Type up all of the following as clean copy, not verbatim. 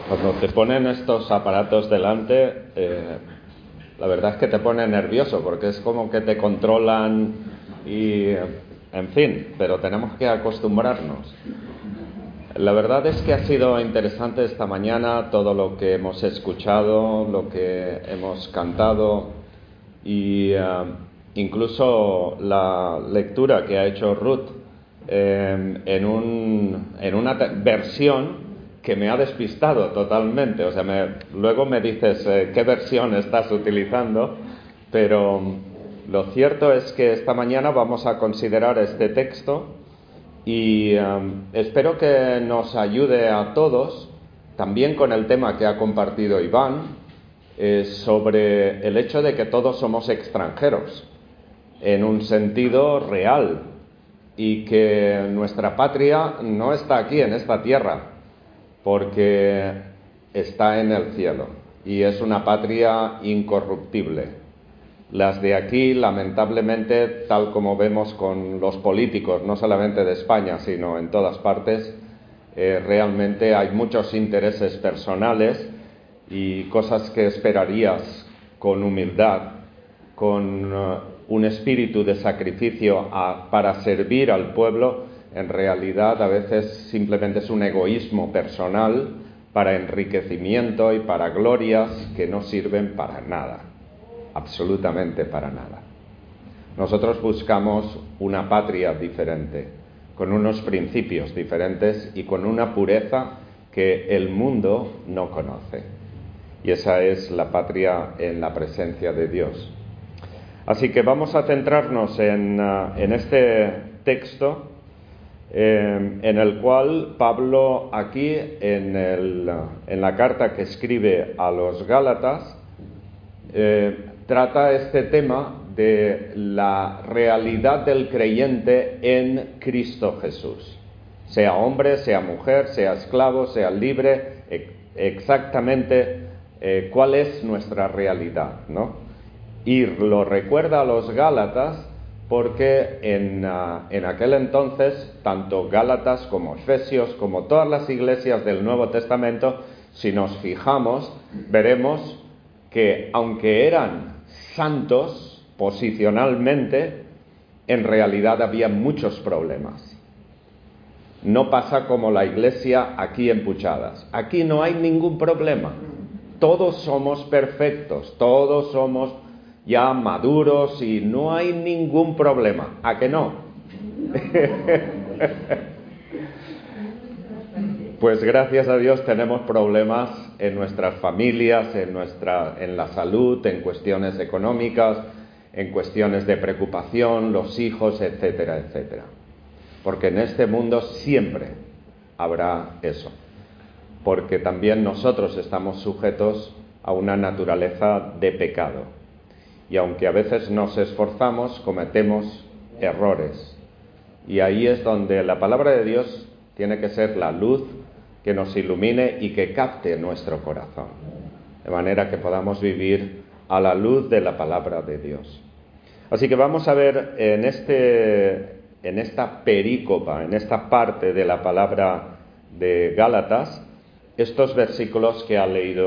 Cuando te ponen estos aparatos delante, la verdad es que te pone nervioso, porque es como que te controlan y, en fin, pero tenemos que acostumbrarnos. La verdad es que ha sido interesante esta mañana todo lo que hemos escuchado, lo que hemos cantado y incluso la lectura que ha hecho Ruth en una versión que me ha despistado totalmente. O sea, luego me dices qué versión estás utilizando, pero lo cierto es que esta mañana vamos a considerar este texto y espero que nos ayude a todos, también con el tema que ha compartido Iván, sobre el hecho de que todos somos extranjeros, en un sentido real, y que nuestra patria no está aquí en esta tierra, porque está en el cielo, y es una patria incorruptible. Las de aquí, lamentablemente, tal como vemos con los políticos, no solamente de España, sino en todas partes, realmente hay muchos intereses personales y cosas que esperarías con humildad, con un espíritu de sacrificio para servir al pueblo. En realidad, a veces simplemente es un egoísmo personal para enriquecimiento y para glorias que no sirven para nada. Absolutamente para nada. Nosotros buscamos una patria diferente, con unos principios diferentes y con una pureza que el mundo no conoce. Y esa es la patria en la presencia de Dios. Así que vamos a centrarnos en este texto, en el cual Pablo aquí, en la carta que escribe a los Gálatas, trata este tema de la realidad del creyente en Cristo Jesús. Sea hombre, sea mujer, sea esclavo, sea libre, exactamente cuál es nuestra realidad, ¿no? Y lo recuerda a los Gálatas porque en aquel entonces, tanto Gálatas como Efesios, como todas las iglesias del Nuevo Testamento, si nos fijamos, veremos que aunque eran santos posicionalmente, en realidad había muchos problemas. No pasa como la iglesia aquí en Puchadas. Aquí no hay ningún problema. Todos somos perfectos, todos somos ya maduros y no hay ningún problema. ¿A que no? Pues gracias a Dios tenemos problemas en nuestras familias, en la salud, en cuestiones económicas, en cuestiones de preocupación, los hijos, etcétera, etcétera. Porque en este mundo siempre habrá eso. Porque también nosotros estamos sujetos a una naturaleza de pecado. Y aunque a veces nos esforzamos, cometemos errores. Y ahí es donde la palabra de Dios tiene que ser la luz que nos ilumine y que capte nuestro corazón, de manera que podamos vivir a la luz de la palabra de Dios. Así que vamos a ver en esta perícopa, en esta parte de la palabra de Gálatas, estos versículos que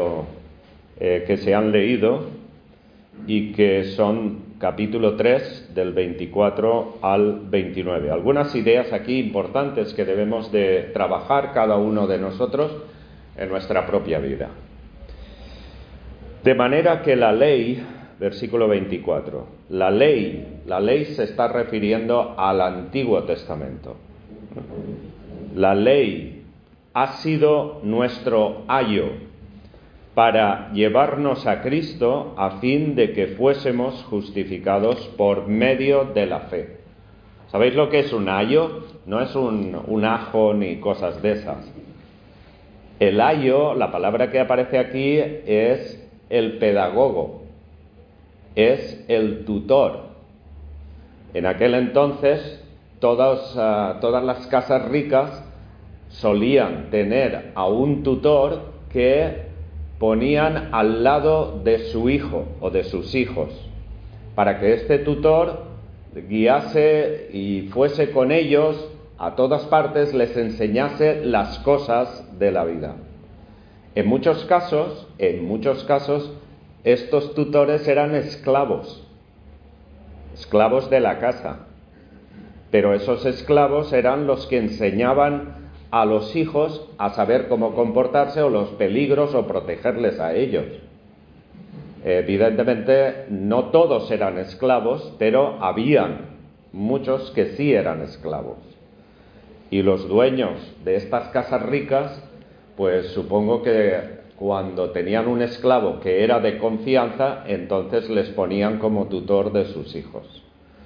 se han leído y que son capítulo 3 del 24 al 29. Algunas ideas aquí importantes que debemos de trabajar cada uno de nosotros en nuestra propia vida. De manera que la ley, versículo 24, la ley se está refiriendo al Antiguo Testamento. La ley ha sido nuestro ayo para llevarnos a Cristo a fin de que fuésemos justificados por medio de la fe. ¿Sabéis lo que es un ayo? No es un ajo ni cosas de esas. El ayo, la palabra que aparece aquí, es el pedagogo, es el tutor. En aquel entonces, todas las casas ricas solían tener a un tutor que ponían al lado de su hijo o de sus hijos, para que este tutor guiase y fuese con ellos a todas partes, les enseñase las cosas de la vida. En muchos casos, estos tutores eran esclavos de la casa. Pero esos esclavos eran los que enseñaban a los hijos a saber cómo comportarse o los peligros o protegerles a ellos. Evidentemente, no todos eran esclavos, pero habían muchos que sí eran esclavos. Y los dueños de estas casas ricas, pues supongo que cuando tenían un esclavo que era de confianza, entonces les ponían como tutor de sus hijos.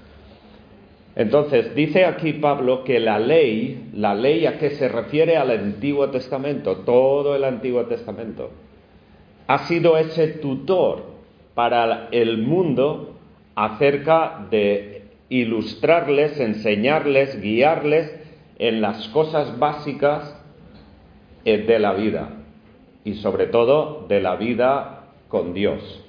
Entonces, dice aquí Pablo que la ley a que se refiere al Antiguo Testamento, todo el Antiguo Testamento, ha sido ese tutor para el mundo acerca de ilustrarles, enseñarles, guiarles en las cosas básicas de la vida y sobre todo de la vida con Dios.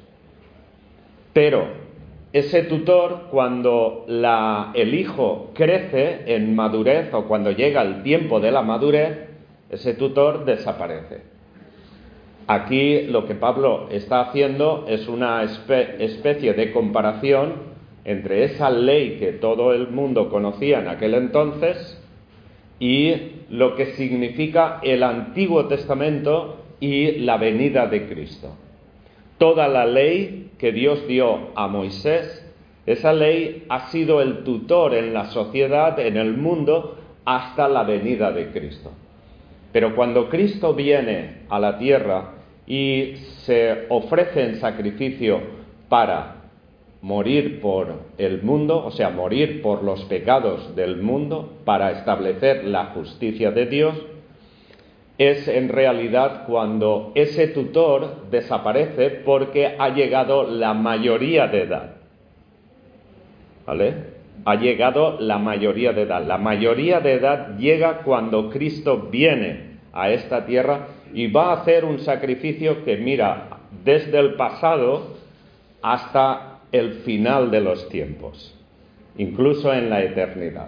Pero ese tutor, cuando el hijo crece en madurez o cuando llega el tiempo de la madurez, ese tutor desaparece. Aquí lo que Pablo está haciendo es una especie de comparación entre esa ley que todo el mundo conocía en aquel entonces y lo que significa el Antiguo Testamento y la venida de Cristo. Toda la ley que Dios dio a Moisés, esa ley ha sido el tutor en la sociedad, en el mundo, hasta la venida de Cristo. Pero cuando Cristo viene a la tierra y se ofrece en sacrificio para morir por el mundo, o sea, morir por los pecados del mundo, para establecer la justicia de Dios, es en realidad cuando ese tutor desaparece porque ha llegado la mayoría de edad. ¿Vale? Ha llegado la mayoría de edad. La mayoría de edad llega cuando Cristo viene a esta tierra y va a hacer un sacrificio que mira desde el pasado hasta el final de los tiempos, incluso en la eternidad.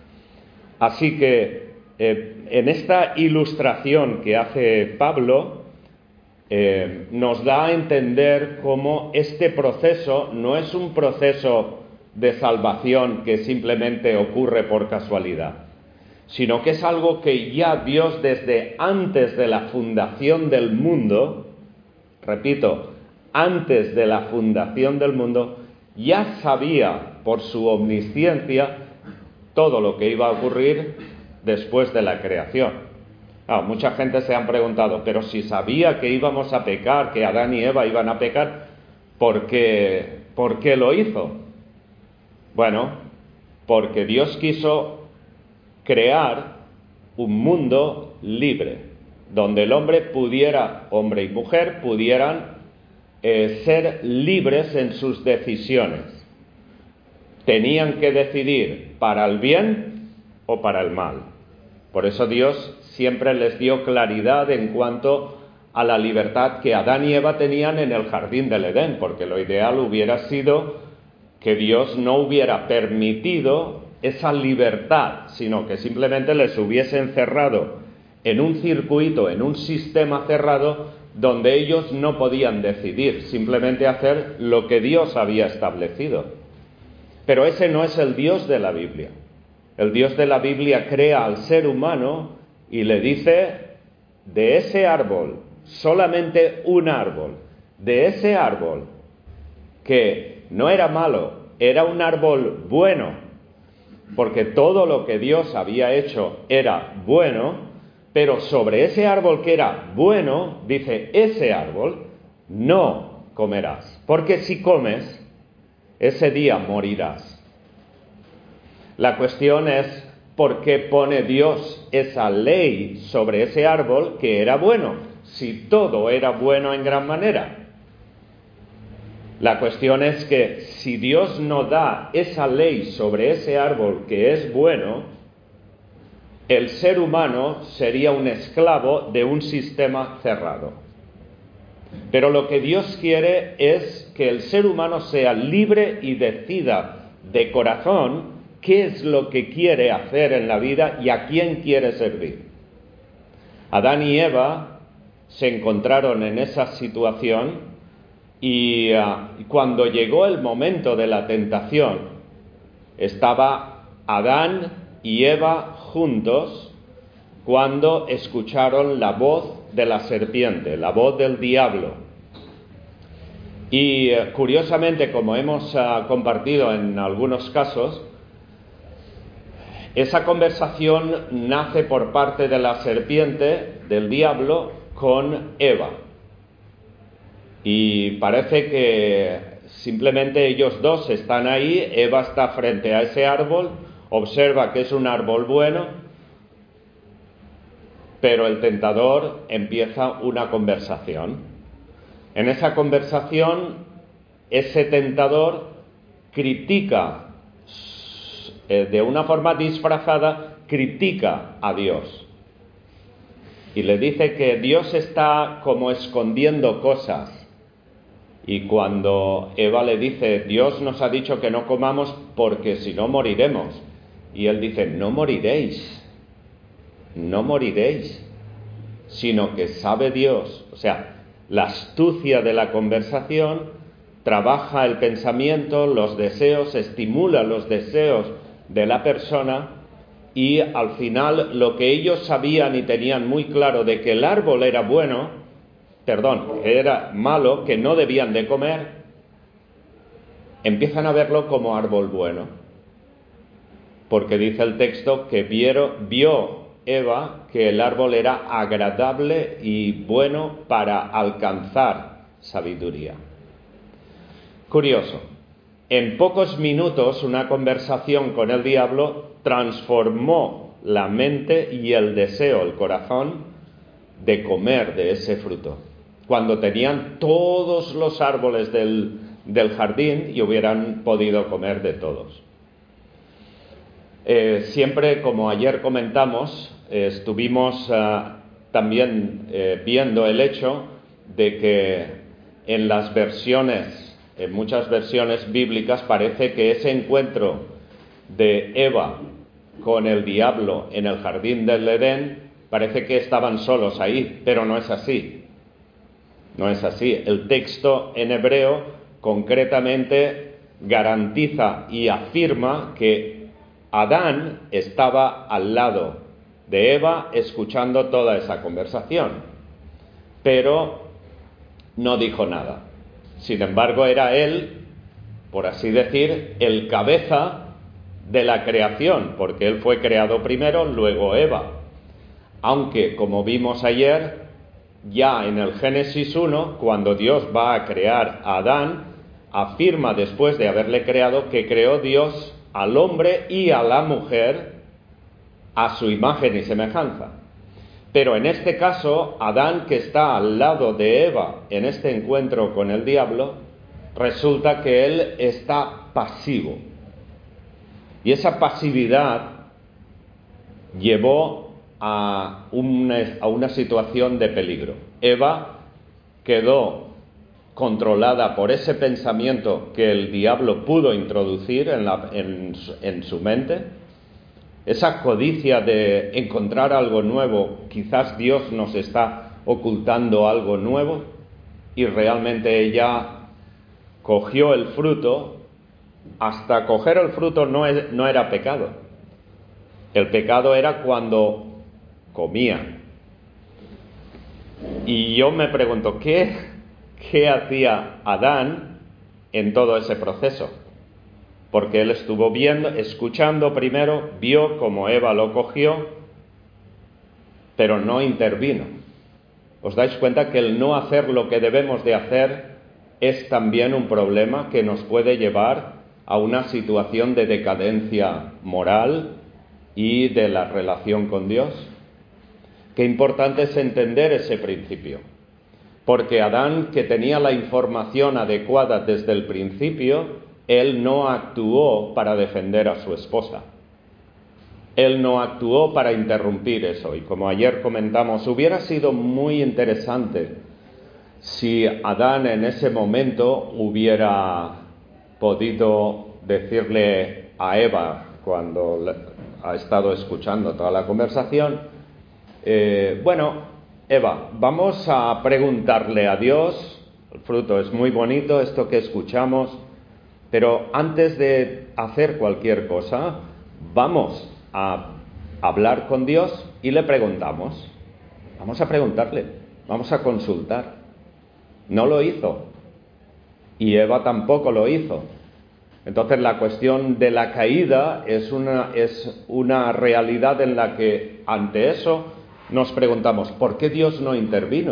Así que en esta ilustración que hace Pablo, nos da a entender cómo este proceso no es un proceso de salvación que simplemente ocurre por casualidad, sino que es algo que ya Dios desde antes de la fundación del mundo, repito, antes de la fundación del mundo, ya sabía por su omnisciencia todo lo que iba a ocurrir después de la creación. Mucha gente se han preguntado, pero si sabía que íbamos a pecar, que Adán y Eva iban a pecar, ¿por qué lo hizo? Bueno, porque Dios quiso crear un mundo libre, donde el hombre y mujer pudieran ser libres en sus decisiones. Tenían que decidir para el bien o para el mal. Por eso Dios siempre les dio claridad en cuanto a la libertad que Adán y Eva tenían en el jardín del Edén, porque lo ideal hubiera sido que Dios no hubiera permitido esa libertad, sino que simplemente les hubiese encerrado en un circuito, en un sistema cerrado, donde ellos no podían decidir, simplemente hacer lo que Dios había establecido. Pero ese no es el Dios de la Biblia. El Dios de la Biblia crea al ser humano y le dice, de ese árbol, solamente un árbol, de ese árbol que no era malo, era un árbol bueno, porque todo lo que Dios había hecho era bueno, pero sobre ese árbol que era bueno, dice, ese árbol no comerás, porque si comes, ese día morirás. La cuestión es, ¿por qué pone Dios esa ley sobre ese árbol que era bueno, si todo era bueno en gran manera? La cuestión es que si Dios no da esa ley sobre ese árbol que es bueno, el ser humano sería un esclavo de un sistema cerrado. Pero lo que Dios quiere es que el ser humano sea libre y decida de corazón qué es lo que quiere hacer en la vida y a quién quiere servir. Adán y Eva se encontraron en esa situación y cuando llegó el momento de la tentación, estaba Adán y Eva juntos cuando escucharon la voz de la serpiente, la voz del diablo. Y curiosamente, como hemos compartido en algunos casos, esa conversación nace por parte de la serpiente, del diablo, con Eva. Y parece que simplemente ellos dos están ahí, Eva está frente a ese árbol, observa que es un árbol bueno, pero el tentador empieza una conversación. En esa conversación, ese tentador critica, de una forma disfrazada, critica a Dios. Y le dice que Dios está como escondiendo cosas. Y cuando Eva le dice, Dios nos ha dicho que no comamos porque si no moriremos. Y él dice, no moriréis, sino que sabe Dios. O sea, la astucia de la conversación trabaja el pensamiento, los deseos, estimula los deseos de la persona y al final lo que ellos sabían y tenían muy claro de que el árbol era era malo, que no debían de comer, empiezan a verlo como árbol bueno. Porque dice el texto que vio Eva que el árbol era agradable y bueno para alcanzar sabiduría. Curioso, en pocos minutos una conversación con el diablo transformó la mente y el deseo, el corazón, de comer de ese fruto. Cuando tenían todos los árboles del jardín y hubieran podido comer de todos. Siempre, como ayer comentamos, estuvimos también viendo el hecho de que en muchas versiones bíblicas parece que ese encuentro de Eva con el diablo en el jardín del Edén, parece que estaban solos ahí, pero no es así. No es así. El texto en hebreo concretamente garantiza y afirma que Adán estaba al lado de Eva escuchando toda esa conversación, pero no dijo nada. Sin embargo, era él, por así decir, el cabeza de la creación, porque él fue creado primero, luego Eva. Aunque, como vimos ayer, ya en el Génesis 1, cuando Dios va a crear a Adán, afirma después de haberle creado que creó Dios al hombre y a la mujer a su imagen y semejanza. Pero en este caso, Adán, que está al lado de Eva en este encuentro con el diablo, resulta que él está pasivo. Y esa pasividad llevó a una situación de peligro. Eva quedó controlada por ese pensamiento que el diablo pudo introducir en su mente, esa codicia de encontrar algo nuevo, quizás Dios nos está ocultando algo nuevo, y realmente ella cogió el fruto. Hasta coger el fruto no era pecado. El pecado era cuando comía. Y yo me pregunto, ¿qué hacía Adán en todo ese proceso? Porque él estuvo escuchando primero, vio como Eva lo cogió, pero no intervino. ¿Os dais cuenta que el no hacer lo que debemos de hacer es también un problema que nos puede llevar a una situación de decadencia moral y de la relación con Dios? Qué importante es entender ese principio, porque Adán, que tenía la información adecuada desde el principio, él no actuó para defender a su esposa. Él no actuó para interrumpir eso. Y como ayer comentamos, hubiera sido muy interesante si Adán en ese momento hubiera podido decirle a Eva, cuando ha estado escuchando toda la conversación, bueno, Eva, vamos a preguntarle a Dios. El fruto es muy bonito, esto que escuchamos, pero antes de hacer cualquier cosa, vamos a hablar con Dios y le preguntamos. Vamos a preguntarle, vamos a consultar. No lo hizo, y Eva tampoco lo hizo. Entonces la cuestión de la caída es una realidad en la que ante eso nos preguntamos, ¿por qué Dios no intervino?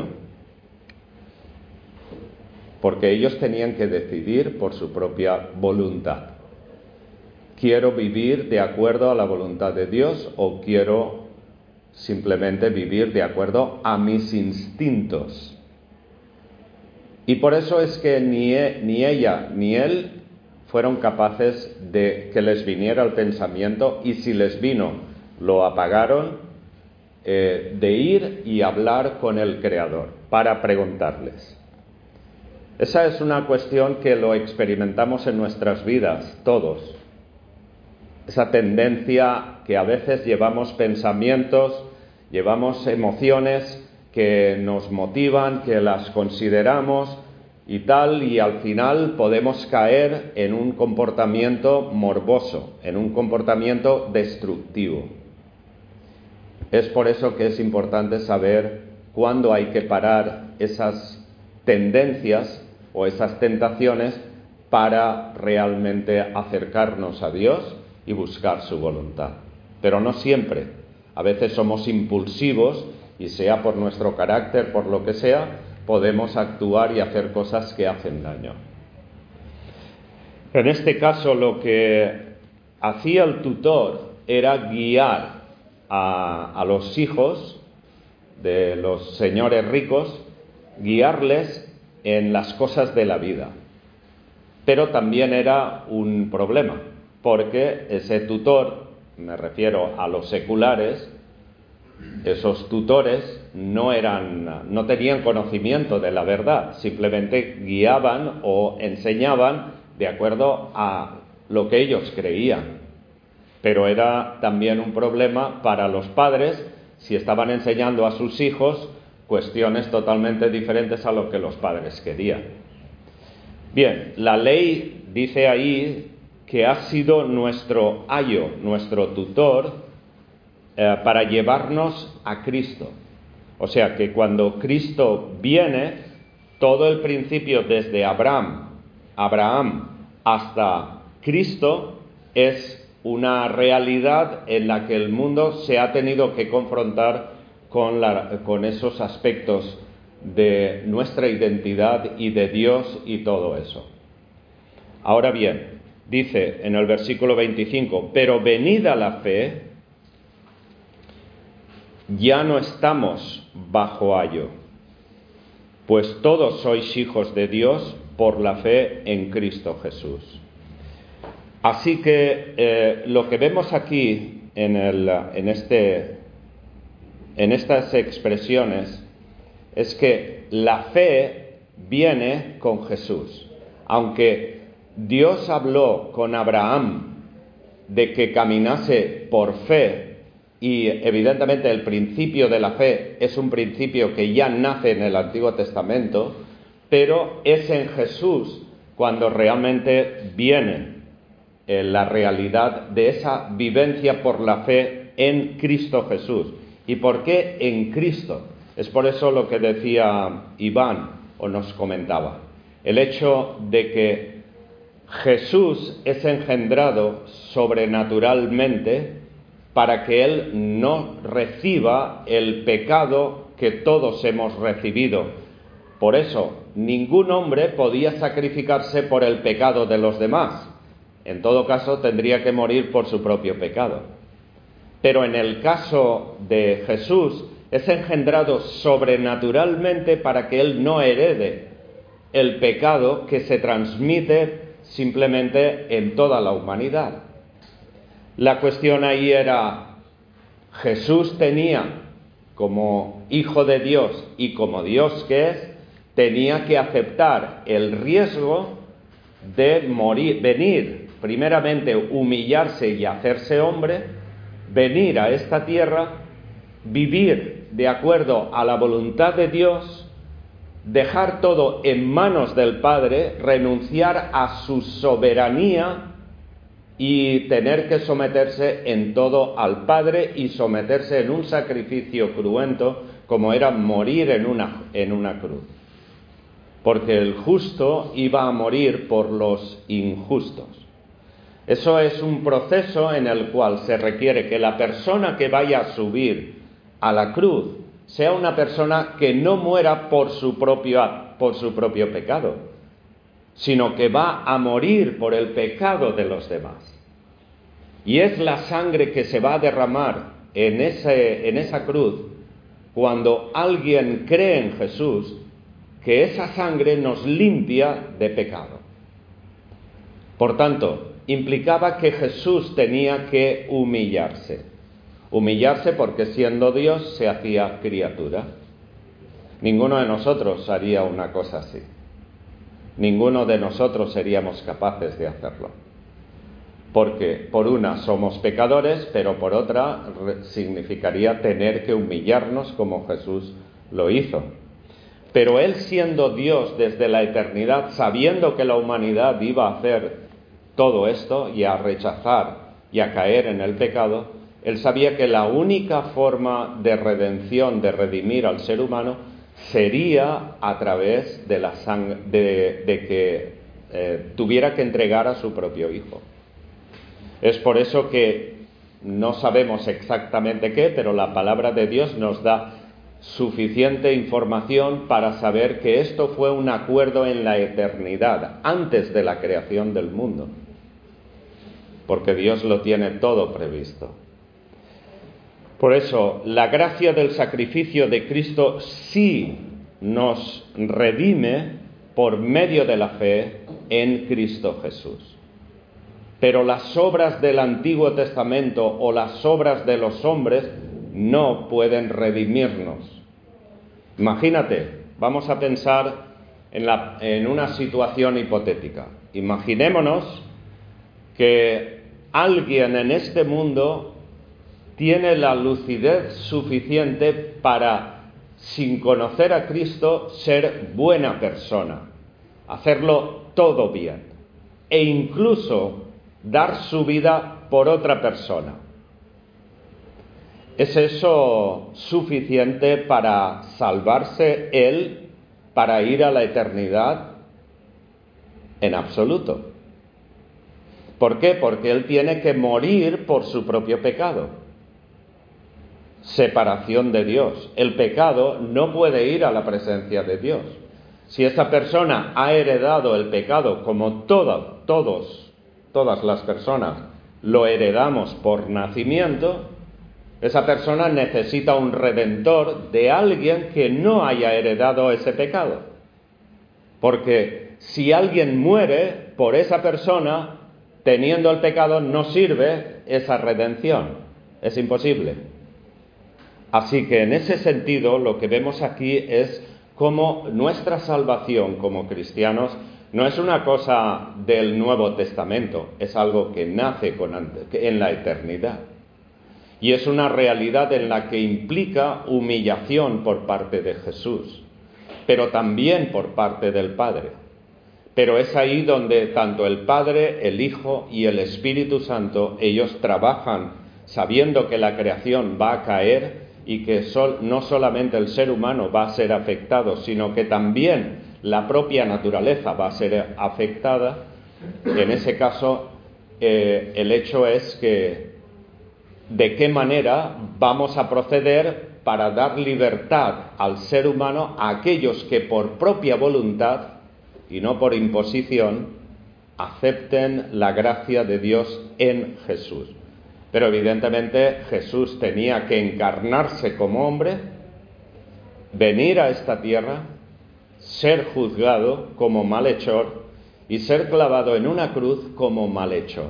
Porque ellos tenían que decidir por su propia voluntad. ¿Quiero vivir de acuerdo a la voluntad de Dios o quiero simplemente vivir de acuerdo a mis instintos? Y por eso es que ni ella ni él fueron capaces de que les viniera el pensamiento, y si les vino, lo apagaron, de ir y hablar con el Creador para preguntarles. Esa es una cuestión que lo experimentamos en nuestras vidas, todos. Esa tendencia que a veces llevamos pensamientos, llevamos emociones que nos motivan, que las consideramos y tal, y al final podemos caer en un comportamiento morboso, en un comportamiento destructivo. Es por eso que es importante saber cuándo hay que parar esas tendencias o esas tentaciones para realmente acercarnos a Dios y buscar su voluntad. Pero no siempre. A veces somos impulsivos y sea por nuestro carácter, por lo que sea, podemos actuar y hacer cosas que hacen daño. En este caso, lo que hacía el tutor era guiar a los hijos de los señores ricos, guiarles en las cosas de la vida. Pero también era un problema, porque ese tutor, me refiero a los seculares, esos tutores no tenían conocimiento de la verdad, simplemente guiaban o enseñaban de acuerdo a lo que ellos creían. Pero era también un problema para los padres si estaban enseñando a sus hijos cuestiones totalmente diferentes a lo que los padres querían. Bien, la ley dice ahí que ha sido nuestro ayo, nuestro tutor, para llevarnos a Cristo. O sea que cuando Cristo viene, todo el principio desde Abraham hasta Cristo es una realidad en la que el mundo se ha tenido que confrontar con esos aspectos de nuestra identidad y de Dios y todo eso. Ahora bien, dice en el versículo 25, pero venida la fe, ya no estamos bajo ayo, pues todos sois hijos de Dios por la fe en Cristo Jesús. Así que lo que vemos aquí en estas expresiones es que la fe viene con Jesús. Aunque Dios habló con Abraham de que caminase por fe, y evidentemente el principio de la fe es un principio que ya nace en el Antiguo Testamento, pero es en Jesús cuando realmente viene la realidad de esa vivencia por la fe en Cristo Jesús. ¿Y por qué en Cristo? Es por eso lo que decía Iván o nos comentaba. El hecho de que Jesús es engendrado sobrenaturalmente para que Él no reciba el pecado que todos hemos recibido. Por eso, ningún hombre podía sacrificarse por el pecado de los demás. En todo caso, tendría que morir por su propio pecado. Pero en el caso de Jesús, es engendrado sobrenaturalmente para que Él no herede el pecado que se transmite simplemente en toda la humanidad. La cuestión ahí era, Jesús tenía, como Hijo de Dios y como Dios que es, tenía que aceptar el riesgo de morir, venir, primeramente humillarse y hacerse hombre, venir a esta tierra, vivir de acuerdo a la voluntad de Dios, dejar todo en manos del Padre, renunciar a su soberanía y tener que someterse en todo al Padre y someterse en un sacrificio cruento como era morir en una cruz. Porque el justo iba a morir por los injustos. Eso es un proceso en el cual se requiere que la persona que vaya a subir a la cruz sea una persona que no muera por su propio pecado, sino que va a morir por el pecado de los demás. Y es la sangre que se va a derramar en esa cruz cuando alguien cree en Jesús, que esa sangre nos limpia de pecado. Por tanto, implicaba que Jesús tenía que humillarse. Humillarse porque siendo Dios se hacía criatura. Ninguno de nosotros haría una cosa así. Ninguno de nosotros seríamos capaces de hacerlo. Porque por una somos pecadores, pero por otra significaría tener que humillarnos como Jesús lo hizo. Pero Él siendo Dios desde la eternidad, sabiendo que la humanidad iba a hacer todo esto y a rechazar y a caer en el pecado, Él sabía que la única forma de redención, de redimir al ser humano, sería a través de la sangre, de que tuviera que entregar a su propio Hijo. Es por eso que no sabemos exactamente qué, pero la palabra de Dios nos da suficiente información para saber que esto fue un acuerdo en la eternidad, antes de la creación del mundo, porque Dios lo tiene todo previsto. Por eso, la gracia del sacrificio de Cristo sí nos redime por medio de la fe en Cristo Jesús. Pero las obras del Antiguo Testamento o las obras de los hombres no pueden redimirnos. Imagínate, vamos a pensar en una situación hipotética. Imaginémonos que alguien en este mundo tiene la lucidez suficiente para, sin conocer a Cristo, ser buena persona, hacerlo todo bien e incluso dar su vida por otra persona. ¿Es eso suficiente para salvarse él, para ir a la eternidad? En absoluto. ¿Por qué? Porque él tiene que morir por su propio pecado. Separación de Dios. El pecado no puede ir a la presencia de Dios. Si esa persona ha heredado el pecado, como todas las personas lo heredamos por nacimiento, esa persona necesita un redentor de alguien que no haya heredado ese pecado. Porque si alguien muere por esa persona, teniendo el pecado, no sirve esa redención. Es imposible. Así que en ese sentido, lo que vemos aquí es cómo nuestra salvación como cristianos no es una cosa del Nuevo Testamento, es algo que nace en la eternidad. Y es una realidad en la que implica humillación por parte de Jesús, pero también por parte del Padre. Pero es ahí donde tanto el Padre, el Hijo y el Espíritu Santo, ellos trabajan sabiendo que la creación va a caer y que no solamente el ser humano va a ser afectado, sino que también la propia naturaleza va a ser afectada. En ese caso, el hecho es que de qué manera vamos a proceder para dar libertad al ser humano a aquellos que por propia voluntad y no por imposición acepten la gracia de Dios en Jesús. Pero evidentemente Jesús tenía que encarnarse como hombre, venir a esta tierra, ser juzgado como malhechor y ser clavado en una cruz como malhechor.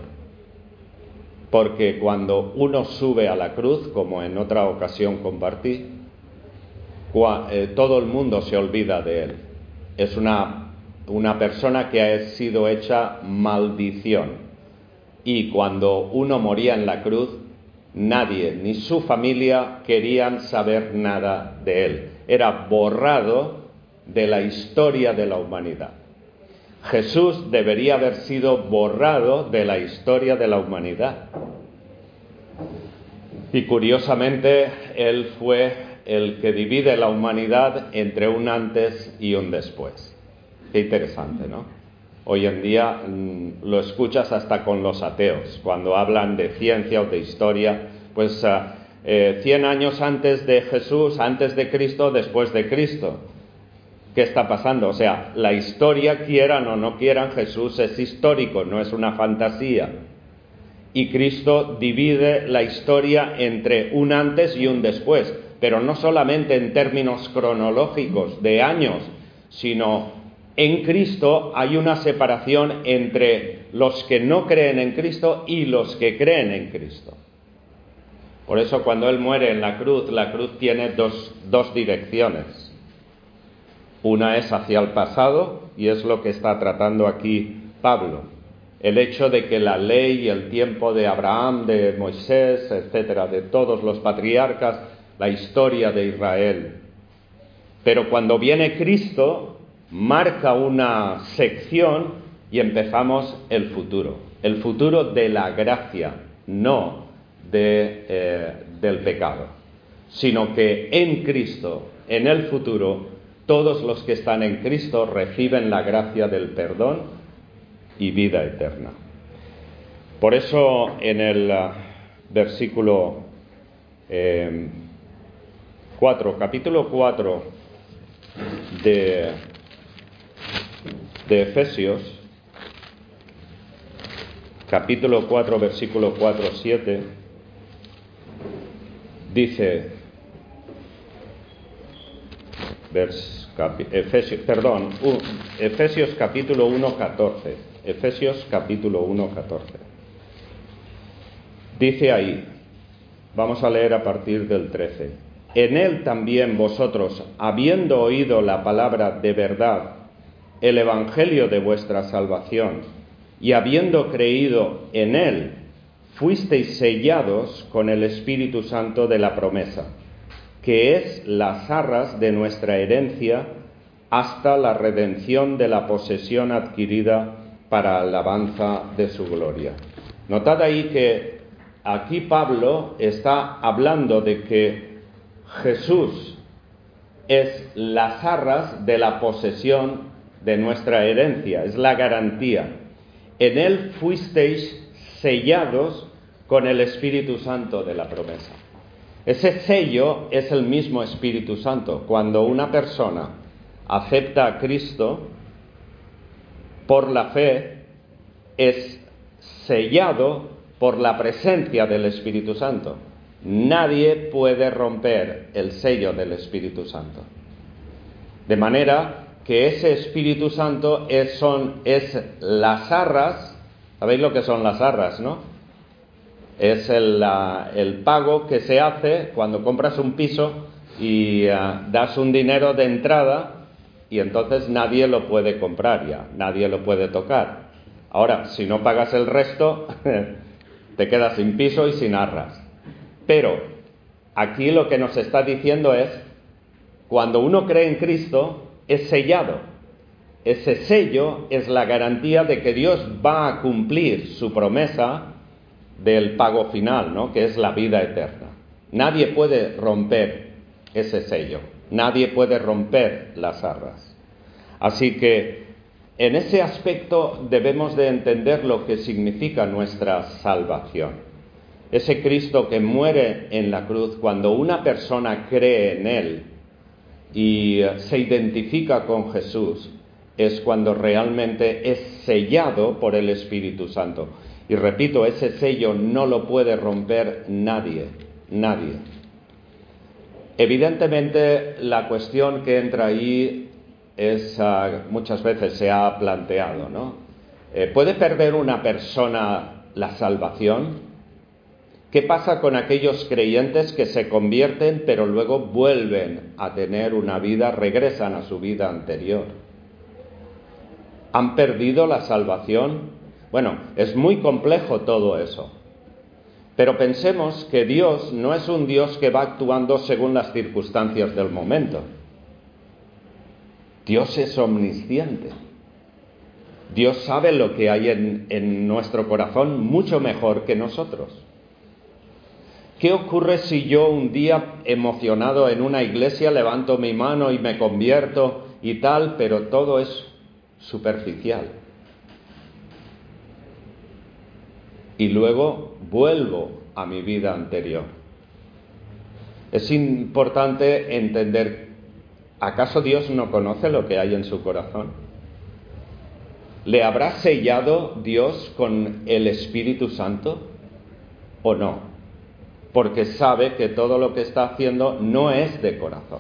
Porque cuando uno sube a la cruz, como en otra ocasión compartí, todo el mundo se olvida de él. Es una persona que ha sido hecha maldición. Y cuando uno moría en la cruz, nadie, ni su familia querían saber nada de él. Era borrado de la historia de la humanidad. Jesús debería haber sido borrado de la historia de la humanidad. Y curiosamente, él fue el que divide la humanidad entre un antes y un después. Qué interesante, ¿no? Hoy en día lo escuchas hasta con los ateos, cuando hablan de ciencia o de historia, pues 100 años antes de Jesús, antes de Cristo, después de Cristo. ¿Qué está pasando? O sea, la historia, quieran o no quieran, Jesús es histórico, no es una fantasía. Y Cristo divide la historia entre un antes y un después, pero no solamente en términos cronológicos de años, sino en Cristo hay una separación entre los que no creen en Cristo y los que creen en Cristo. Por eso cuando Él muere en la cruz tiene dos direcciones. Una es hacia el pasado, y es lo que está tratando aquí Pablo. El hecho de que la ley y el tiempo de Abraham, de Moisés, etcétera, de todos los patriarcas, la historia de Israel. Pero cuando viene Cristo, marca una sección y empezamos el futuro de la gracia, no del pecado, sino que en Cristo, en el futuro, todos los que están en Cristo reciben la gracia del perdón y vida eterna. Por eso en el versículo 4, capítulo 4 de Efesios, capítulo 4, versículo 4-7, dice, Efesios capítulo 1:14. Efesios capítulo 1:14. Dice ahí, vamos a leer a partir del 13. En él también vosotros, habiendo oído la palabra de verdad, el evangelio de vuestra salvación, y habiendo creído en él, fuisteis sellados con el Espíritu Santo de la promesa, que es las arras de nuestra herencia hasta la redención de la posesión adquirida para alabanza de su gloria. Notad ahí que aquí Pablo está hablando de que Jesús es las arras de la posesión de nuestra herencia, es la garantía. En él fuisteis sellados con el Espíritu Santo de la promesa. Ese sello es el mismo Espíritu Santo. Cuando una persona acepta a Cristo por la fe, es sellado por la presencia del Espíritu Santo. Nadie puede romper el sello del Espíritu Santo. De manera que ese Espíritu Santo es las arras. ¿Sabéis lo que son las arras, no? Es el pago que se hace cuando compras un piso y das un dinero de entrada y entonces nadie lo puede comprar ya, nadie lo puede tocar. Ahora, si no pagas el resto, te quedas sin piso y sin arras. Pero aquí lo que nos está diciendo es, cuando uno cree en Cristo, es sellado. Ese sello es la garantía de que Dios va a cumplir su promesa del pago final, ¿no? Que es la vida eterna. Nadie puede romper ese sello, nadie puede romper las arras. Así que en ese aspecto debemos de entender lo que significa nuestra salvación. Ese Cristo que muere en la cruz, cuando una persona cree en Él y se identifica con Jesús, es cuando realmente es sellado por el Espíritu Santo. Y repito, ese sello no lo puede romper nadie. Evidentemente, la cuestión que entra ahí es, muchas veces se ha planteado, ¿no? ¿Puede perder una persona la salvación? ¿Qué pasa con aquellos creyentes que se convierten pero luego vuelven a tener una vida, regresan a su vida anterior? ¿Han perdido la salvación? Bueno, es muy complejo todo eso. Pero pensemos que Dios no es un Dios que va actuando según las circunstancias del momento. Dios es omnisciente. Dios sabe lo que hay en nuestro corazón mucho mejor que nosotros. ¿Qué ocurre si yo un día emocionado en una iglesia levanto mi mano y me convierto y tal, pero todo es superficial? Y luego vuelvo a mi vida anterior. Es importante entender, ¿acaso Dios no conoce lo que hay en su corazón? ¿Le habrá sellado Dios con el Espíritu Santo o no? Porque sabe que todo lo que está haciendo no es de corazón.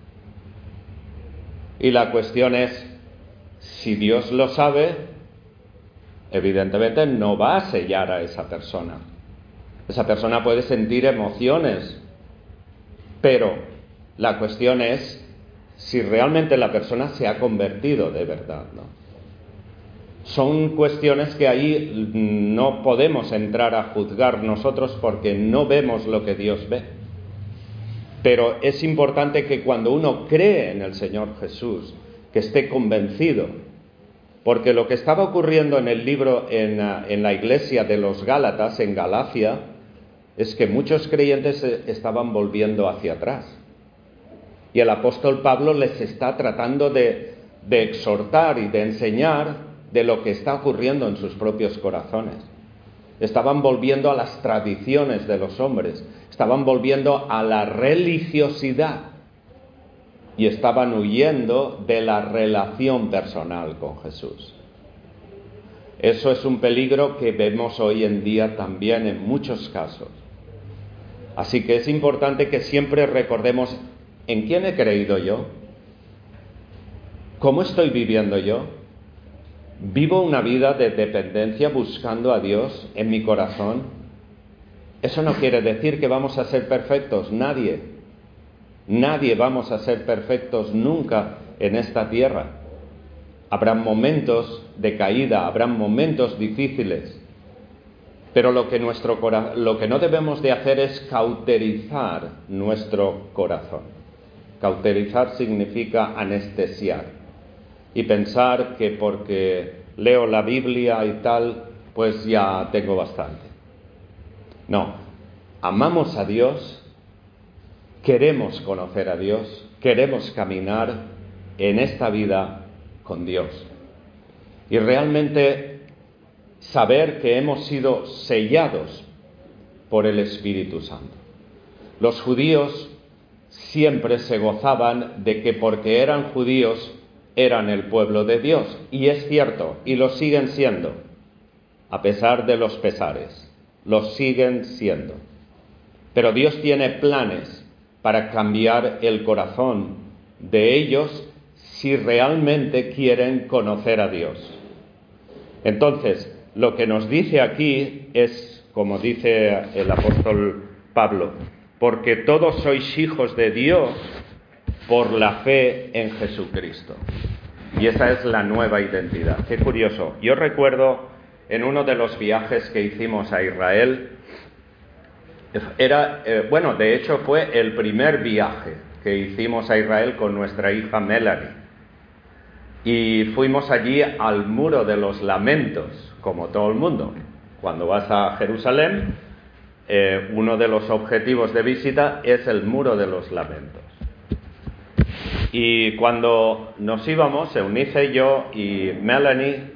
Y la cuestión es, si Dios lo sabe, evidentemente no va a sellar a esa persona. Esa persona puede sentir emociones, pero la cuestión es si realmente la persona se ha convertido de verdad, ¿no? Son cuestiones que ahí no podemos entrar a juzgar nosotros porque no vemos lo que Dios ve. Pero es importante que cuando uno cree en el Señor Jesús, que esté convencido. Porque lo que estaba ocurriendo en el libro, en la iglesia de los Gálatas, en Galacia, es que muchos creyentes estaban volviendo hacia atrás. Y el apóstol Pablo les está tratando de exhortar y de enseñar de lo que está ocurriendo en sus propios corazones. Estaban volviendo a las tradiciones de los hombres, estaban volviendo a la religiosidad y estaban huyendo de la relación personal con Jesús. Eso es un peligro que vemos hoy en día también en muchos casos. Así que es importante que siempre recordemos ¿en quién he creído yo? ¿Cómo estoy viviendo yo? ¿Vivo una vida de dependencia buscando a Dios en mi corazón? Eso no quiere decir que vamos a ser perfectos, nadie vamos a ser perfectos nunca en esta tierra. Habrán momentos de caída, habrán momentos difíciles, pero lo que no debemos de hacer es cauterizar nuestro corazón. Cauterizar significa anestesiar y pensar que porque leo la Biblia y tal, pues ya tengo bastante. No, amamos a Dios, queremos conocer a Dios, queremos caminar en esta vida con Dios. Y realmente saber que hemos sido sellados por el Espíritu Santo. Los judíos siempre se gozaban de que porque eran judíos eran el pueblo de Dios. Y es cierto, y lo siguen siendo, a pesar de los pesares. Lo siguen siendo. Pero Dios tiene planes para cambiar el corazón de ellos si realmente quieren conocer a Dios. Entonces, lo que nos dice aquí es, como dice el apóstol Pablo, porque todos sois hijos de Dios por la fe en Jesucristo. Y esa es la nueva identidad. Qué curioso. Yo recuerdo en uno de los viajes que hicimos a Israel, de hecho fue el primer viaje que hicimos a Israel con nuestra hija Melanie. Y fuimos allí al Muro de los Lamentos, como todo el mundo. Cuando vas a Jerusalén, uno de los objetivos de visita es el Muro de los Lamentos. Y cuando nos íbamos, Eunice, yo y Melanie,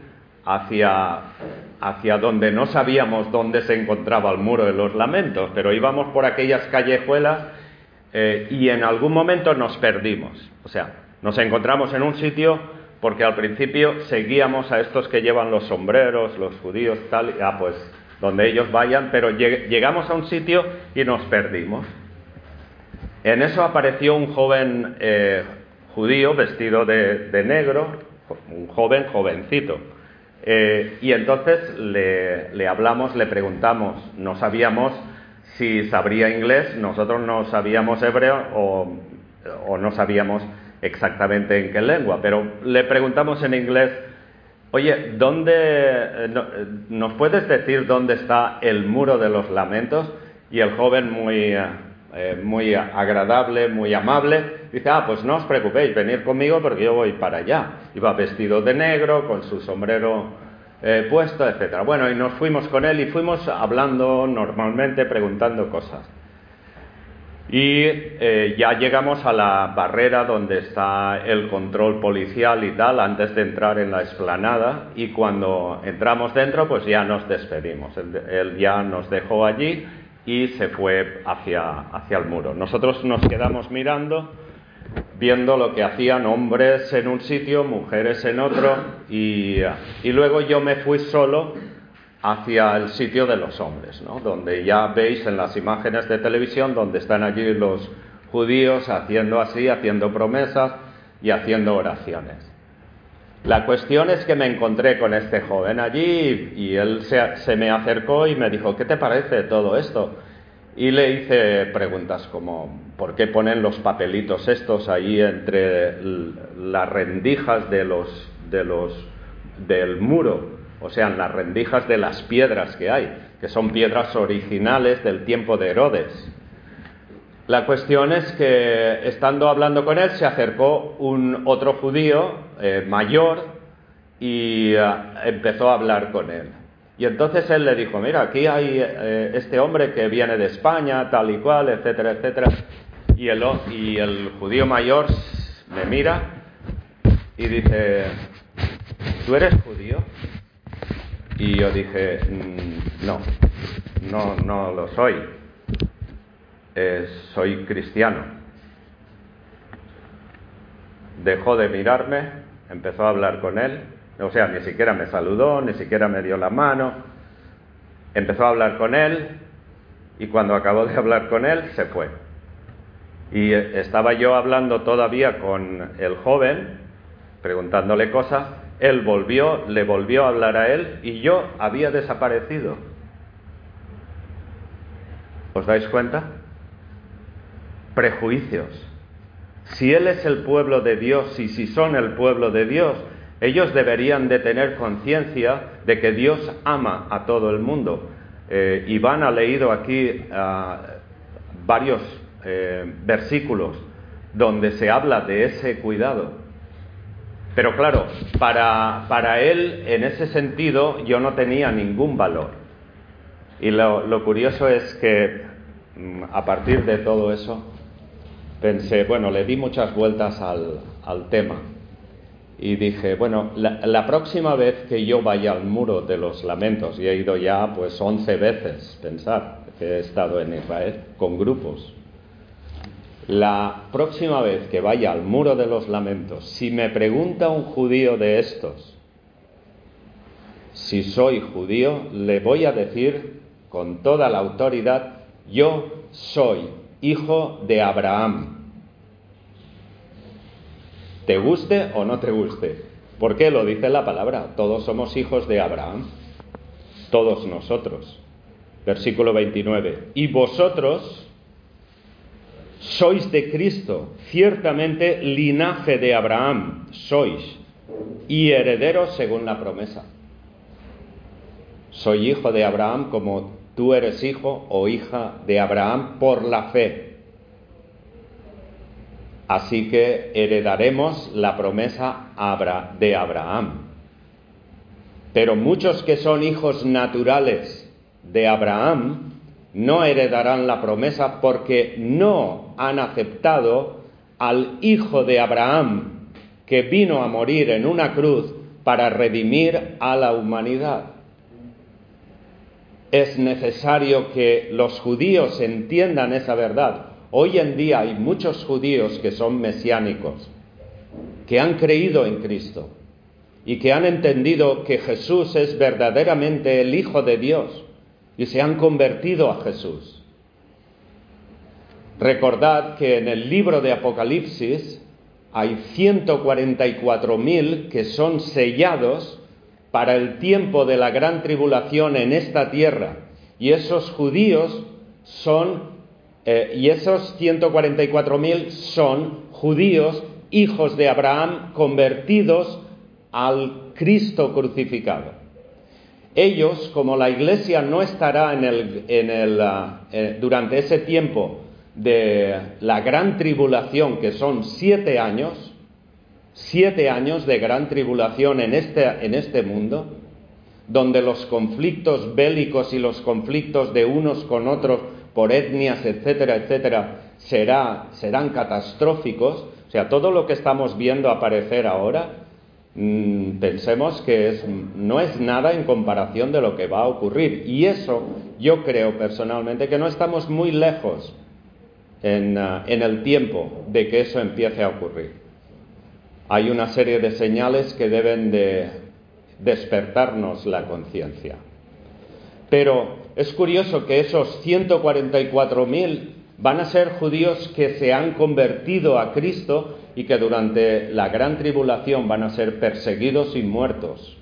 hacia donde no sabíamos dónde se encontraba el Muro de los Lamentos, pero íbamos por aquellas callejuelas y en algún momento nos perdimos. O sea, nos encontramos en un sitio porque al principio seguíamos a estos que llevan los sombreros, los judíos, tal, pues donde ellos vayan, pero llegamos a un sitio y nos perdimos. En eso apareció un joven judío vestido de negro, un jovencito. Y entonces le hablamos, le preguntamos, no sabíamos si sabría inglés, nosotros no sabíamos hebreo o no sabíamos exactamente en qué lengua, pero le preguntamos en inglés, Oye, ¿nos puedes decir dónde está el muro de los lamentos? Y el joven, muy agradable, muy amable, dice, pues no os preocupéis, venid conmigo porque yo voy para allá. Iba vestido de negro, con su sombrero puesto, etcétera. Bueno, y nos fuimos con él y fuimos hablando normalmente, preguntando cosas. Y ya llegamos a la barrera donde está el control policial y tal, antes de entrar en la explanada, y cuando entramos dentro, pues ya nos despedimos. Él ya nos dejó allí y se fue hacia el muro. Nosotros nos quedamos mirando, viendo lo que hacían hombres en un sitio, mujeres en otro, y luego yo me fui solo hacia el sitio de los hombres, ¿no? Donde ya veis en las imágenes de televisión, donde están allí los judíos haciendo así, haciendo promesas y haciendo oraciones. La cuestión es que me encontré con este joven allí y él se me acercó y me dijo, ¿qué te parece todo esto? Y le hice preguntas como, ¿por qué ponen los papelitos estos ahí entre las rendijas del muro? O sea, en las rendijas de las piedras que hay, que son piedras originales del tiempo de Herodes. La cuestión es que, estando hablando con él, se acercó otro judío mayor y empezó a hablar con él. Y entonces él le dijo, mira, aquí hay este hombre que viene de España, tal y cual, etcétera, etcétera. Y el judío mayor me mira y dice, ¿tú eres judío? Y yo dije, no lo soy, soy cristiano. Dejó de mirarme, empezó a hablar con él, o sea, ni siquiera me saludó, ni siquiera me dio la mano, empezó a hablar con él y cuando acabó de hablar con él se fue. Y estaba yo hablando todavía con el joven, preguntándole cosas. Él le volvió a hablar a él y yo había desaparecido. ¿Os dais cuenta? Prejuicios. Si él es el pueblo de Dios y si son el pueblo de Dios, ellos deberían de tener conciencia de que Dios ama a todo el mundo. Iván ha leído aquí varios versículos donde se habla de ese cuidado. Pero claro, para él, en ese sentido, yo no tenía ningún valor. Y lo curioso es que, a partir de todo eso, pensé, le di muchas vueltas al tema. Y dije, la próxima vez que yo vaya al muro de los lamentos, y he ido ya 11 veces, pensar que he estado en Israel, con grupos. La próxima vez que vaya al muro de los lamentos, si me pregunta un judío de estos si soy judío, le voy a decir con toda la autoridad, yo soy hijo de Abraham. ¿Te guste o no te guste? ¿Por qué lo dice la palabra? Todos somos hijos de Abraham, todos nosotros. Versículo 29. Y vosotros sois de Cristo, ciertamente linaje de Abraham sois, y herederos según la promesa. Soy hijo de Abraham como tú eres hijo o hija de Abraham por la fe. Así que heredaremos la promesa de Abraham. Pero muchos que son hijos naturales de Abraham no heredarán la promesa porque no han aceptado al Hijo de Abraham que vino a morir en una cruz para redimir a la humanidad. Es necesario que los judíos entiendan esa verdad. Hoy en día hay muchos judíos que son mesiánicos, que han creído en Cristo y que han entendido que Jesús es verdaderamente el Hijo de Dios. Y se han convertido a Jesús. Recordad que en el libro de Apocalipsis hay 144.000 que son sellados para el tiempo de la gran tribulación en esta tierra. Y esos judíos esos 144.000 son judíos, hijos de Abraham, convertidos al Cristo crucificado. Ellos, como la Iglesia no estará durante ese tiempo de la gran tribulación, que son 7 años de gran tribulación en este mundo, donde los conflictos bélicos y los conflictos de unos con otros por etnias, etcétera, etcétera, serán catastróficos. O sea, todo lo que estamos viendo aparecer ahora, pensemos que no es nada en comparación de lo que va a ocurrir. Y eso, yo creo personalmente que no estamos muy lejos en el tiempo de que eso empiece a ocurrir. Hay una serie de señales que deben de despertarnos la conciencia. Pero es curioso que esos 144.000 van a ser judíos que se han convertido a Cristo y que durante la gran tribulación van a ser perseguidos y muertos.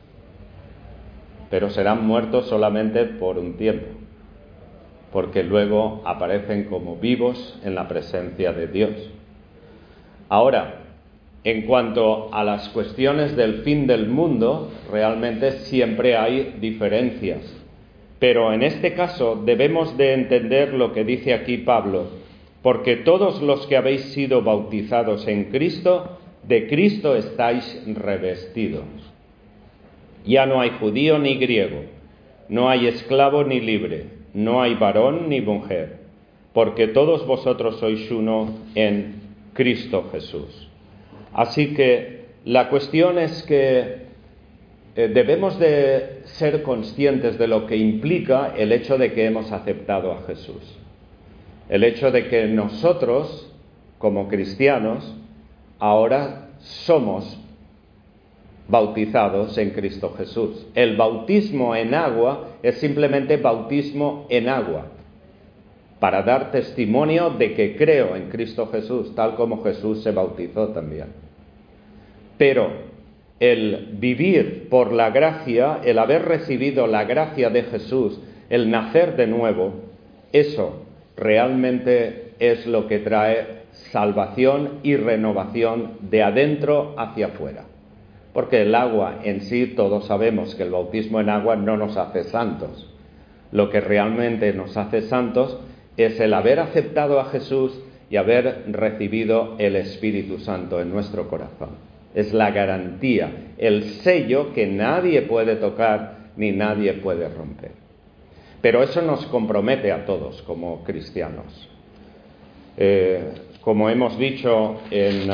Pero serán muertos solamente por un tiempo, porque luego aparecen como vivos en la presencia de Dios. Ahora, en cuanto a las cuestiones del fin del mundo, realmente siempre hay diferencias. Pero en este caso debemos de entender lo que dice aquí Pablo, porque todos los que habéis sido bautizados en Cristo, de Cristo estáis revestidos. Ya no hay judío ni griego, no hay esclavo ni libre, no hay varón ni mujer, porque todos vosotros sois uno en Cristo Jesús. Así que la cuestión es que debemos de ser conscientes de lo que implica el hecho de que hemos aceptado a Jesús. El hecho de que nosotros, como cristianos, ahora somos bautizados en Cristo Jesús. El bautismo en agua es simplemente bautismo en agua, para dar testimonio de que creo en Cristo Jesús, tal como Jesús se bautizó también. Pero el vivir por la gracia, el haber recibido la gracia de Jesús, el nacer de nuevo, eso realmente es lo que trae salvación y renovación de adentro hacia afuera. Porque el agua en sí, todos sabemos que el bautismo en agua no nos hace santos. Lo que realmente nos hace santos es el haber aceptado a Jesús y haber recibido el Espíritu Santo en nuestro corazón. Es la garantía, el sello que nadie puede tocar ni nadie puede romper. Pero eso nos compromete a todos como cristianos. Como hemos dicho en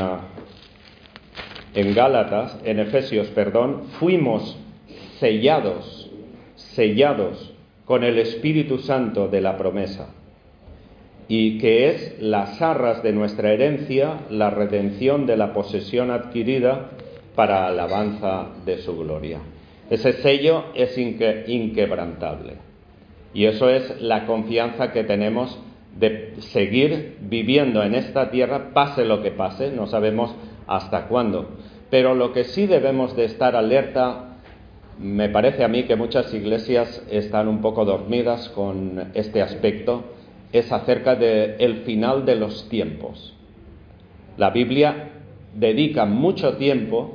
Efesios, fuimos sellados con el Espíritu Santo de la promesa, y que es las arras de nuestra herencia, la redención de la posesión adquirida para alabanza de su gloria. Ese sello es inquebrantable, y eso es la confianza que tenemos de seguir viviendo en esta tierra, pase lo que pase, no sabemos hasta cuándo. Pero lo que sí debemos de estar alerta, me parece a mí que muchas iglesias están un poco dormidas con este aspecto, es acerca del final de los tiempos. La Biblia dedica mucho tiempo,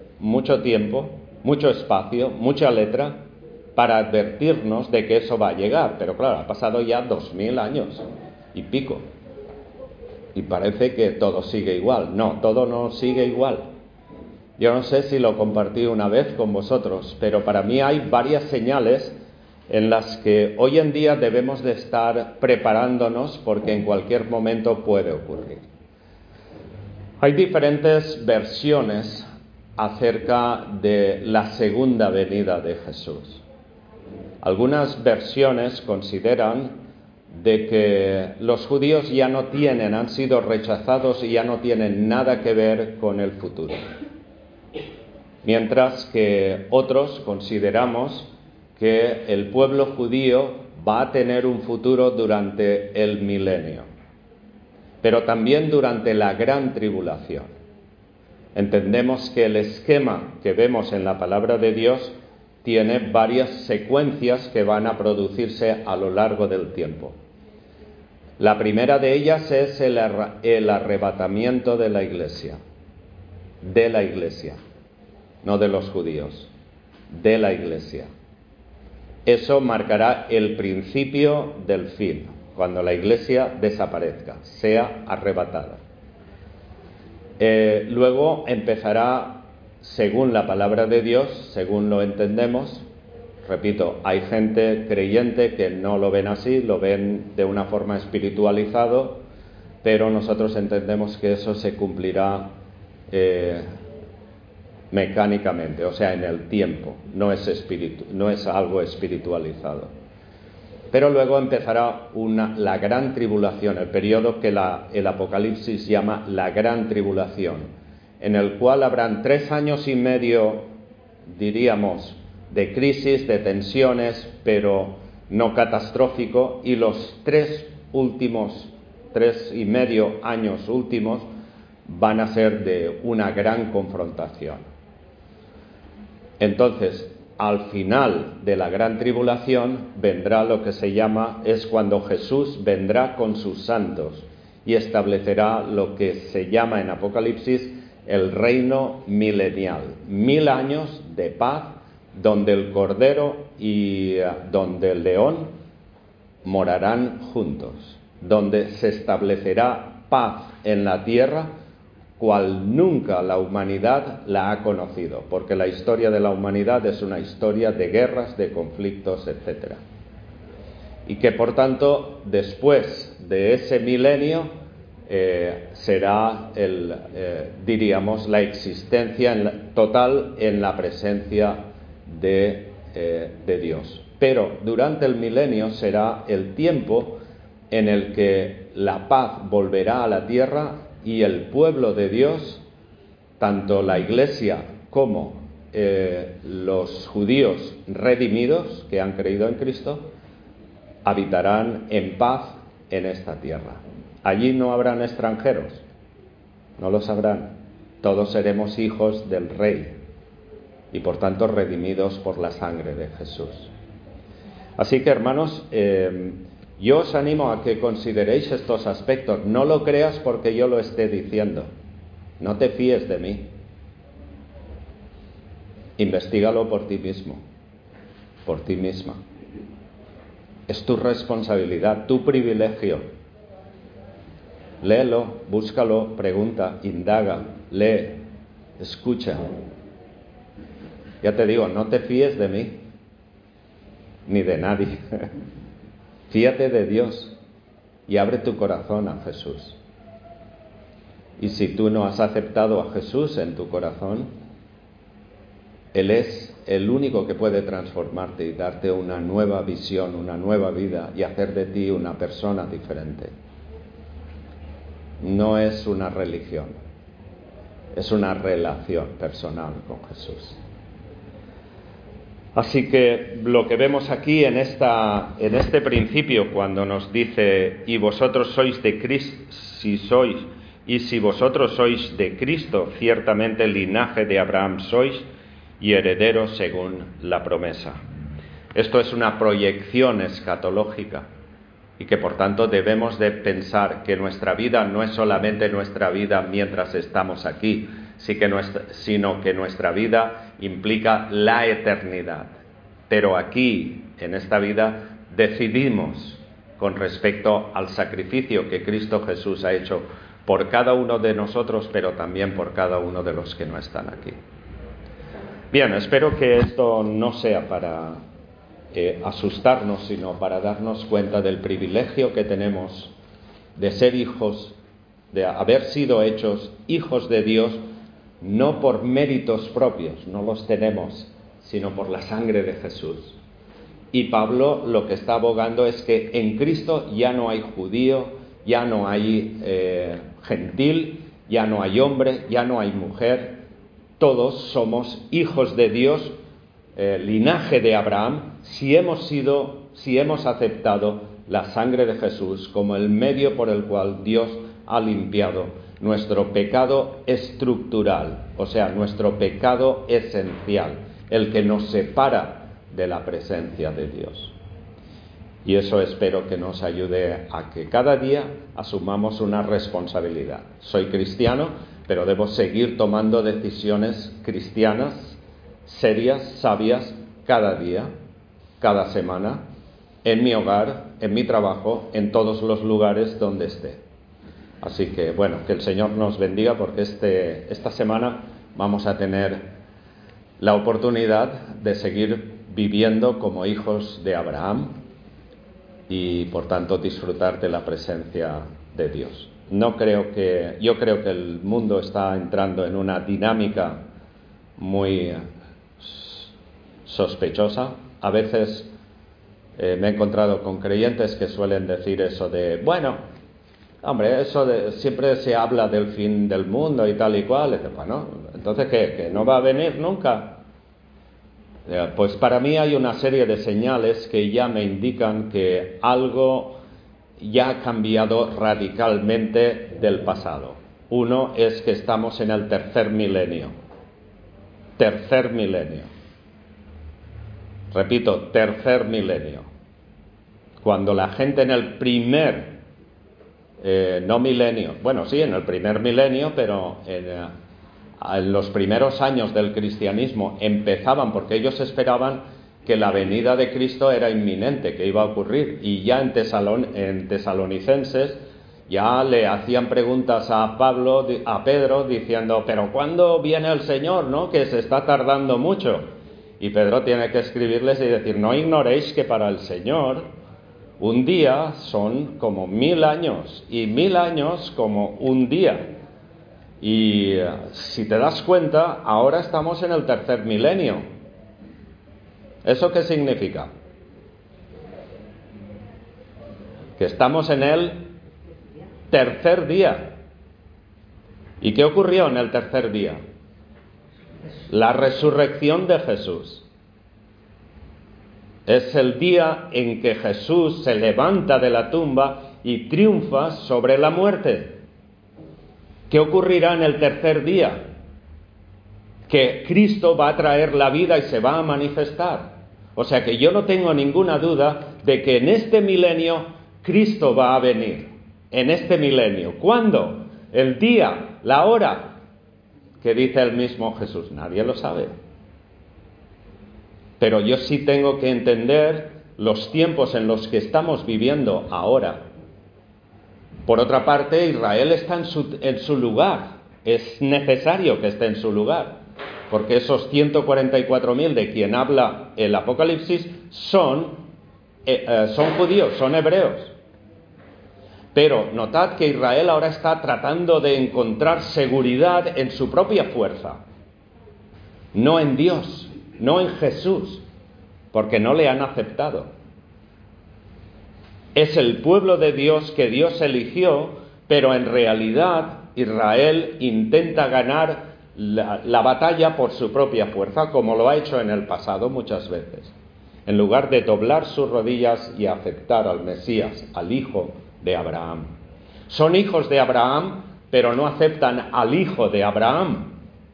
mucho espacio, mucha letra para advertirnos de que eso va a llegar. Pero claro, ha pasado ya 2000 años y pico. Y parece que todo sigue igual. No, todo no sigue igual. Yo no sé si lo compartí una vez con vosotros, pero para mí hay varias señales en las que hoy en día debemos de estar preparándonos porque en cualquier momento puede ocurrir. Hay diferentes versiones acerca de la segunda venida de Jesús. Algunas versiones consideran de que los judíos ya no han sido rechazados y ya no tienen nada que ver con el futuro. Mientras que otros consideramos que el pueblo judío va a tener un futuro durante el milenio, pero también durante la gran tribulación. Entendemos que el esquema que vemos en la palabra de Dios tiene varias secuencias que van a producirse a lo largo del tiempo. La primera de ellas es el arrebatamiento de la iglesia. no de los judíos, de la Iglesia. Eso marcará el principio del fin, cuando la Iglesia desaparezca, sea arrebatada. Luego empezará, según la palabra de Dios, según lo entendemos. Repito, hay gente creyente que no lo ven así, lo ven de una forma espiritualizado, pero nosotros entendemos que eso se cumplirá mecánicamente, o sea, en el tiempo, no es algo espiritualizado. Pero luego empezará la gran tribulación, el periodo que el Apocalipsis llama la gran tribulación, en el cual habrán 3 años y medio, diríamos, de crisis, de tensiones, pero no catastrófico, y los 3 y medio años últimos van a ser de una gran confrontación. Entonces, al final de la gran tribulación vendrá lo que se llama, es cuando Jesús vendrá con sus santos y establecerá lo que se llama en Apocalipsis el reino milenial. 1000 años de paz, donde el Cordero y donde el León morarán juntos, donde se establecerá paz en la tierra, cual nunca la humanidad la ha conocido, porque la historia de la humanidad es una historia de guerras, de conflictos, etc. Y que por tanto, después de ese milenio, será diríamos, la existencia total en la presencia de Dios. Pero durante el milenio será el tiempo en el que la paz volverá a la tierra y el pueblo de Dios, tanto la Iglesia como los judíos redimidos que han creído en Cristo, habitarán en paz en esta tierra. Allí no habrán extranjeros, no los habrán. Todos seremos hijos del Rey y por tanto redimidos por la sangre de Jesús. Así que, hermanos, yo os animo a que consideréis estos aspectos. No lo creas porque yo lo esté diciendo. No te fíes de mí. Investígalo por ti mismo, por ti misma. Es tu responsabilidad, tu privilegio. Léelo, búscalo, pregunta, indaga, lee, escucha. Ya te digo, no te fíes de mí, ni de nadie. Fíate de Dios y abre tu corazón a Jesús. Y si tú no has aceptado a Jesús en tu corazón, Él es el único que puede transformarte y darte una nueva visión, una nueva vida y hacer de ti una persona diferente. No es una religión, es una relación personal con Jesús. Así que lo que vemos aquí en este principio, cuando nos dice, y vosotros sois de Cristo, si vosotros sois de Cristo, ciertamente linaje de Abraham sois, y herederos según la promesa. Esto es una proyección escatológica y que por tanto debemos de pensar que nuestra vida no es solamente nuestra vida mientras estamos aquí, sino que nuestra vida implica la eternidad. Pero aquí, en esta vida, decidimos con respecto al sacrificio que Cristo Jesús ha hecho por cada uno de nosotros, pero también por cada uno de los que no están aquí. Bien, espero que esto no sea para asustarnos, sino para darnos cuenta del privilegio que tenemos de ser hijos, de haber sido hechos hijos de Dios, no por méritos propios, no los tenemos, sino por la sangre de Jesús. Y Pablo lo que está abogando es que en Cristo ya no hay judío, ya no hay gentil, ya no hay hombre, ya no hay mujer. Todos somos hijos de Dios, linaje de Abraham, si hemos aceptado la sangre de Jesús como el medio por el cual Dios ha limpiado nuestro pecado estructural, o sea, nuestro pecado esencial, el que nos separa de la presencia de Dios. Y eso espero que nos ayude a que cada día asumamos una responsabilidad. Soy cristiano, pero debo seguir tomando decisiones cristianas serias, sabias, cada día, cada semana, en mi hogar, en mi trabajo, en todos los lugares donde esté. Así que, bueno, que el Señor nos bendiga, porque esta semana vamos a tener la oportunidad de seguir viviendo como hijos de Abraham y, por tanto, disfrutar de la presencia de Dios. Yo creo que el mundo está entrando en una dinámica muy sospechosa. A veces me he encontrado con creyentes que suelen decir eso de, bueno, hombre, siempre se habla del fin del mundo y tal y cual. Bueno, entonces, ¿qué? ¿Que no va a venir nunca? Pues para mí hay una serie de señales que ya me indican que algo ya ha cambiado radicalmente del pasado. Uno es que estamos en el tercer milenio. Tercer milenio. Repito, tercer milenio. Cuando la gente en el primer, no milenio, bueno, sí, en el primer milenio, pero en los primeros años del cristianismo empezaban, porque ellos esperaban que la venida de Cristo era inminente, que iba a ocurrir, y ya en Tesalonicenses ya le hacían preguntas a Pedro diciendo, pero ¿cuándo viene el Señor, no? Que se está tardando mucho. Y Pedro tiene que escribirles y decir, no ignoréis que para el Señor un día son como 1000 años, y 1000 años como un día. Y si te das cuenta, ahora estamos en el tercer milenio. ¿Eso qué significa? Que estamos en el tercer día. ¿Y qué ocurrió en el tercer día? La resurrección de Jesús. Es el día en que Jesús se levanta de la tumba y triunfa sobre la muerte. ¿Qué ocurrirá en el tercer día? Que Cristo va a traer la vida y se va a manifestar. O sea que yo no tengo ninguna duda de que en este milenio Cristo va a venir. En este milenio. ¿Cuándo? El día, la hora, que dice el mismo Jesús. Nadie lo sabe. Pero yo sí tengo que entender los tiempos en los que estamos viviendo ahora. Por otra parte, Israel está en su lugar. Es necesario que esté en su lugar. Porque esos 144.000 de quien habla el Apocalipsis son judíos, son hebreos. Pero notad que Israel ahora está tratando de encontrar seguridad en su propia fuerza. No en Dios, no en Jesús, porque no le han aceptado. Es el pueblo de Dios que Dios eligió, pero en realidad Israel intenta ganar la batalla por su propia fuerza, como lo ha hecho en el pasado muchas veces, en lugar de doblar sus rodillas y aceptar al Mesías, al hijo de Abraham. Son hijos de Abraham, pero no aceptan al hijo de Abraham.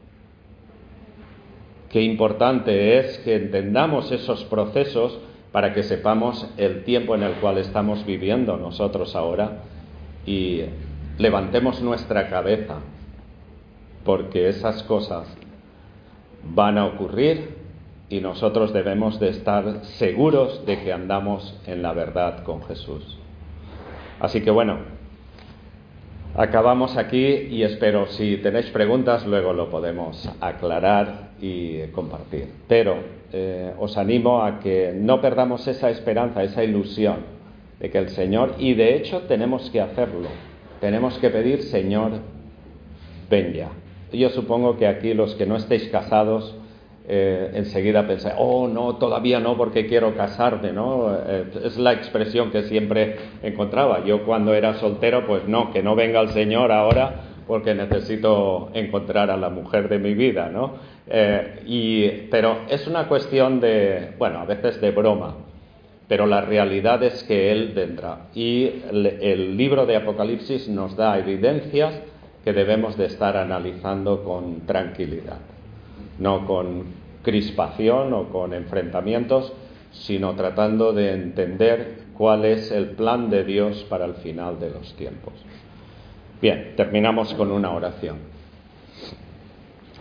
Qué importante es que entendamos esos procesos para que sepamos el tiempo en el cual estamos viviendo nosotros ahora y levantemos nuestra cabeza, porque esas cosas van a ocurrir y nosotros debemos de estar seguros de que andamos en la verdad con Jesús. Así que bueno, acabamos aquí y espero, si tenéis preguntas, luego lo podemos aclarar y compartir. Pero os animo a que no perdamos esa esperanza, esa ilusión de que el Señor, y de hecho tenemos que hacerlo, tenemos que pedir, Señor, ven ya. Yo supongo que aquí los que no estéis casados enseguida pensáis, oh no, todavía no porque quiero casarme, ¿no? Es la expresión que siempre encontraba. Yo cuando era soltero, pues no, que no venga el Señor ahora porque necesito encontrar a la mujer de mi vida, ¿no? Pero es una cuestión de, bueno, a veces de broma, pero la realidad es que Él vendrá. Y el libro de Apocalipsis nos da evidencias que debemos de estar analizando con tranquilidad, no con crispación o con enfrentamientos, sino tratando de entender cuál es el plan de Dios para el final de los tiempos. Bien, terminamos con una oración.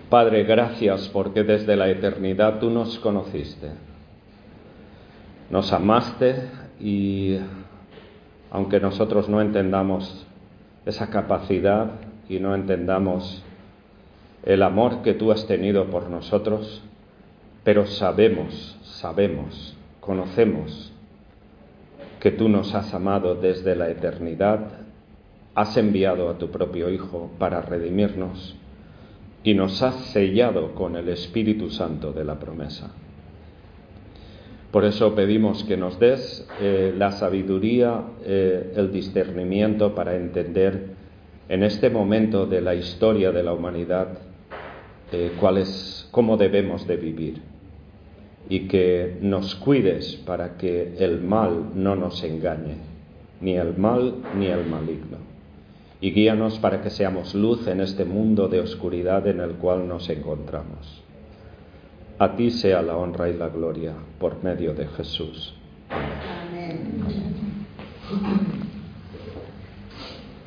Padre, gracias porque desde la eternidad tú nos conociste, nos amaste y aunque nosotros no entendamos esa capacidad y no entendamos el amor que tú has tenido por nosotros, pero sabemos, conocemos que tú nos has amado desde la eternidad, has enviado a tu propio Hijo para redimirnos y nos has sellado con el Espíritu Santo de la promesa. Por eso pedimos que nos des la sabiduría, el discernimiento para entender en este momento de la historia de la humanidad cómo debemos de vivir, y que nos cuides para que el mal no nos engañe, ni el mal ni el maligno, y guíanos para que seamos luz en este mundo de oscuridad en el cual nos encontramos. A ti sea la honra y la gloria por medio de Jesús. Amén.